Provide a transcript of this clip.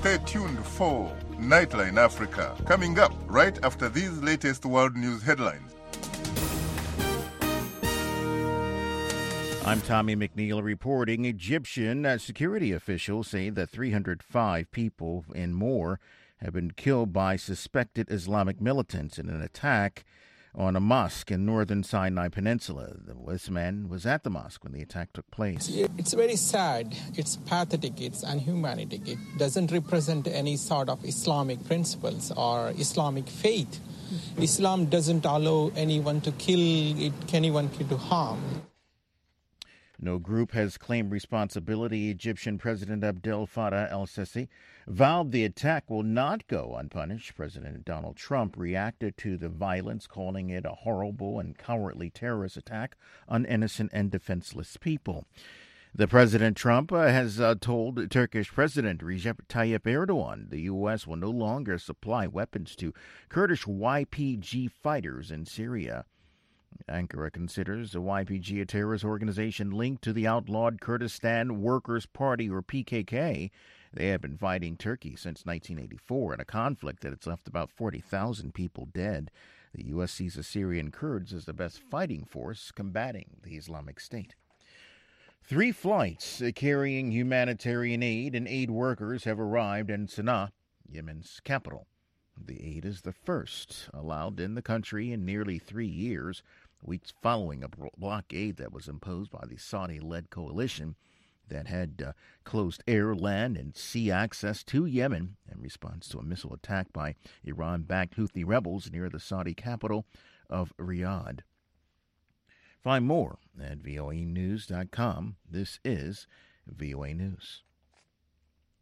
Stay tuned for Nightline Africa, coming up right after these latest world news headlines. I'm Tommy McNeil reporting. Egyptian security officials say that 305 people and more have been killed by suspected Islamic militants in an attack on a mosque in northern Sinai Peninsula. This man was at the mosque when the attack took place. It's very sad. It's pathetic. It's unhumanity. It doesn't represent any sort of Islamic principles or Islamic faith. Islam doesn't allow anyone to kill, anyone to harm. No group has claimed responsibility. Egyptian President Abdel Fattah el-Sisi vowed the attack will not go unpunished. President Donald Trump reacted to the violence, calling it a horrible and cowardly terrorist attack on innocent and defenseless people. The President Trump has told Turkish President Recep Tayyip Erdogan the U.S. will no longer supply weapons to Kurdish YPG fighters in Syria. Ankara considers the YPG a terrorist organization linked to the outlawed Kurdistan Workers' Party, or PKK. They have been fighting Turkey since 1984 in a conflict that has left about 40,000 people dead. The U.S. sees the Syrian Kurds as the best fighting force combating the Islamic State. 3 flights carrying humanitarian aid and aid workers have arrived in Sana'a, Yemen's capital. The aid is the first allowed in the country in nearly 3 years, weeks following a blockade that was imposed by the Saudi-led coalition that had closed air, land, and sea access to Yemen in response to a missile attack by Iran-backed Houthi rebels near the Saudi capital of Riyadh. Find more at voanews.com. This is VOA News.